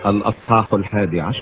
الأصحاح 11.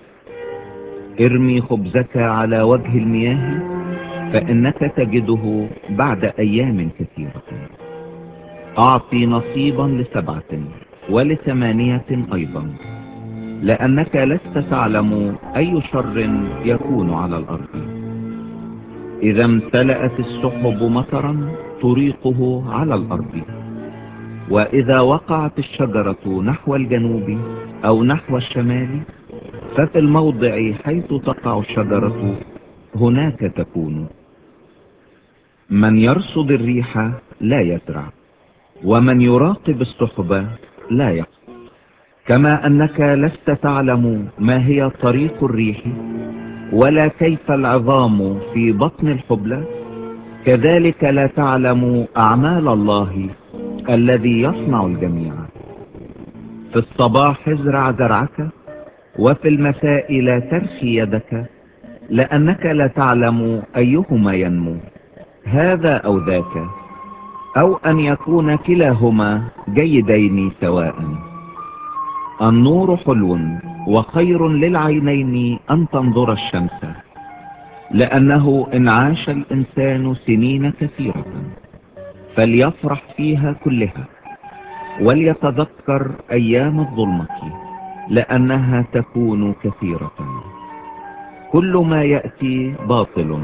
ارمي خبزك على وجه المياه فإنك تجده بعد أيام كثيرة. أعطي نصيبا ل7 ول8 أيضا، لأنك لست تعلم أي شر يكون على الأرض. إذا امتلأت السحب مطرا تريقه على الأرض، وإذا وقعت الشجرة نحو الجنوب أو نحو الشمال ففي الموضع حيث تقع الشجرة هناك تكون. من يرصد الريح لا يزرع، ومن يراقب السحب لا يحصد. كما أنك لست تعلم ما هي طريق الريح ولا كيف العظام في بطن الحبلى، كذلك لا تعلم أعمال الله الذي يصنع الجميع. في الصباح ازرع زرعك، وفي المساء لا ترخي يدك، لأنك لا تعلم أيهما ينمو، هذا أو ذاك، أو أن يكون كلاهما جيدين سواء. النور حلو وخير للعينين أن تنظر الشمس، لأنه إن عاش الإنسان سنين كثيرة فليفرح فيها كلها، وليتذكر أيام الظلمة لأنها تكون كثيرة. كل ما يأتي باطل.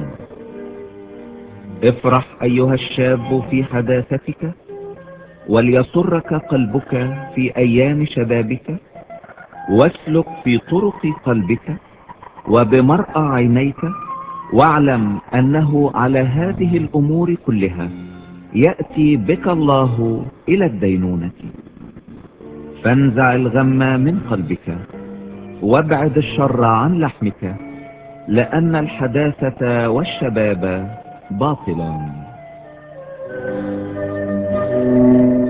افرح أيها الشاب في حداثتك، وليسرك قلبك في أيام شبابك، واسلك في طرق قلبك وبمرأى عينيك، واعلم أنه على هذه الأمور كلها يأتي بك الله إلى الدينونة. فانزع الغم من قلبك، وابعد الشر عن لحمك، لأن الحداثة والشباب باطلان.